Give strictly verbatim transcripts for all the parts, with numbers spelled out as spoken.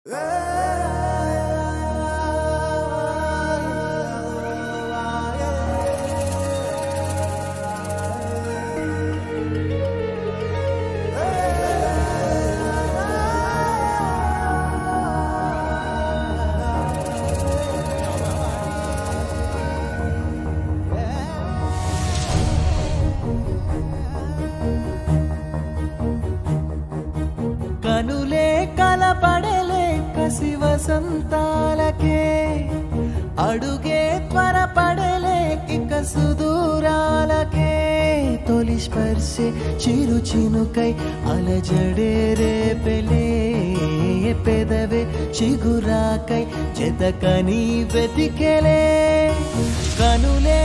కనులే కలపడలే కసి వసంతాలకే అడుగే త్వరపడలే ఇక సుదూరాలకే తొలి స్పర్శే చిరు చినుకై అలజడే రేపెలే పెదవే చిగురాకై చెతకని వెతికెలే కనులే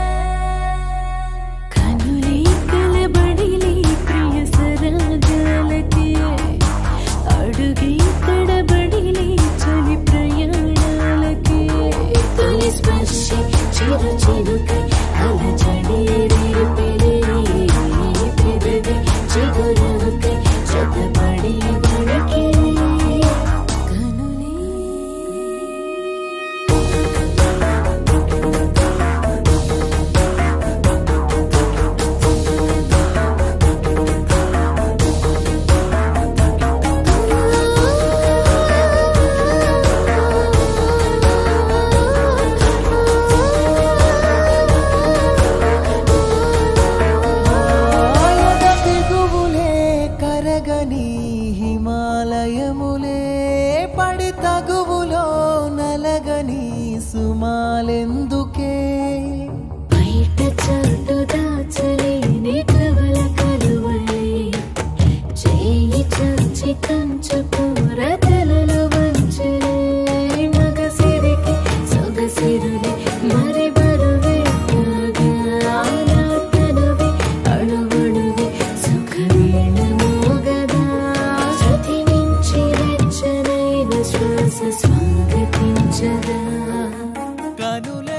కనులే కలబడిలే ప్రియ సరాగాలకే అడుగే తడబడిలే చలి ప్రయాణాలకే తొలి స్పర్శే చిరు చిరుకై అలజడే రేపెలే పెదవే చిగురాకై చెతపడి వణికే కనులే కరగని హిమాలయములే పడి తగువులో నలగని సుమాలెందుకే బయట చాటు దాచలేని కవల కలువలే చేయి చచ్చి కంచు కూర తలలో వంచలే మగసిరికి సొగసిరులే మరి బరువే కాగా తనువే అణువణువే సుఖవీణ మోగదా శృతి మించి వెచ్చనైన శ్వాస స్వాగతించదా కనులే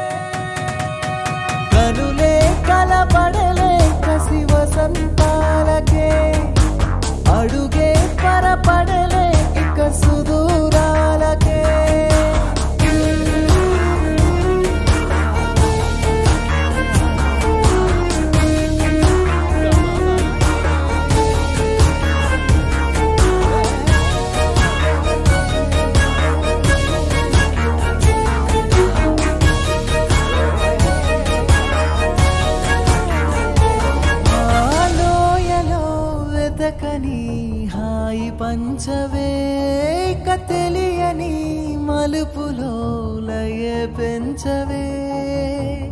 కనులే కలపడలే కసి వసంతాలకే అడుగే పరపడలే ఇక సుదూరాలకే ఆలోయలో వెతకని హాయి పంచవే ఇక తెలియని మలుపులో లయ పెంచవే